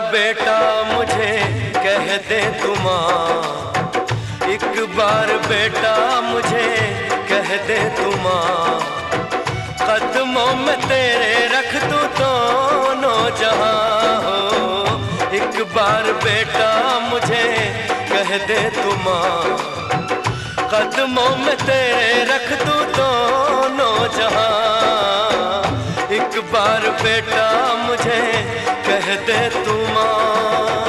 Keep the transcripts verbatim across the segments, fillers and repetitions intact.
बेटा मुझे कह दे तू माँ, एक बार बेटा मुझे कह दे तू माँ, कदमों में तेरे रख दूं दोनों जहां हो। एक बार बेटा मुझे कह दे तू माँ, कदमों में तेरे रख दूं दोनों जहां। एक बार बेटा मुझे कह दे तू माँ।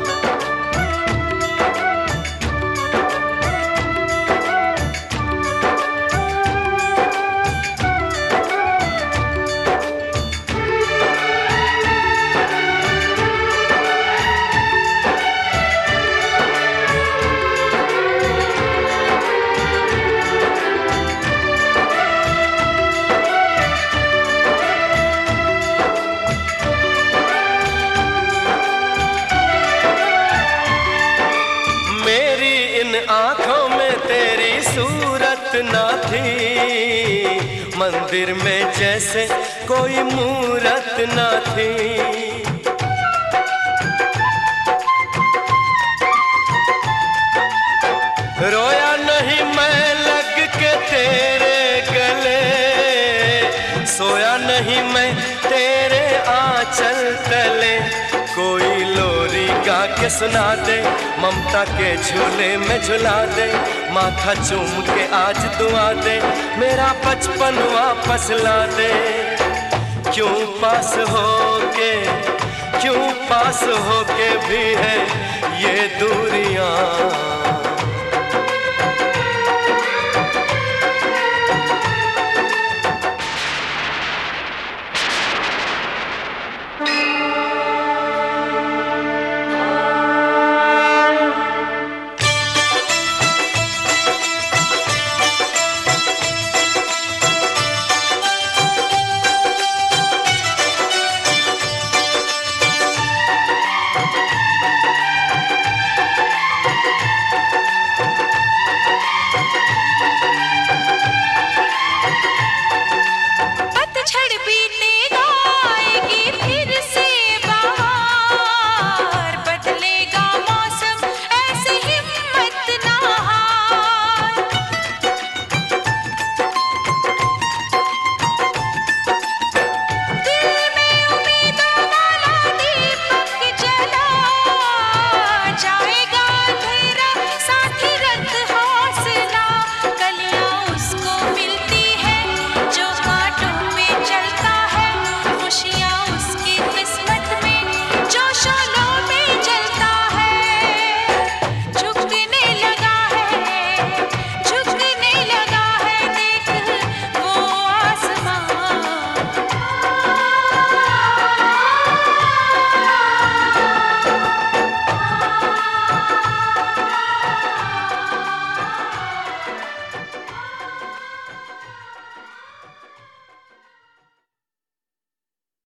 आँखों में तेरी सूरत ना थी, मंदिर में जैसे कोई मूरत ना थी। रोया नहीं मैं लग के तेरे गले, सोया नहीं मैं तेरे आंचल तले। कोई लोरी गा के सुना दे, ममता के झूले में झुला दे, माथा चूम के आज दुआ दे, मेरा बचपन वापस ला दे। क्यों पास होके, क्यों पास होके भी है ये दूरियां,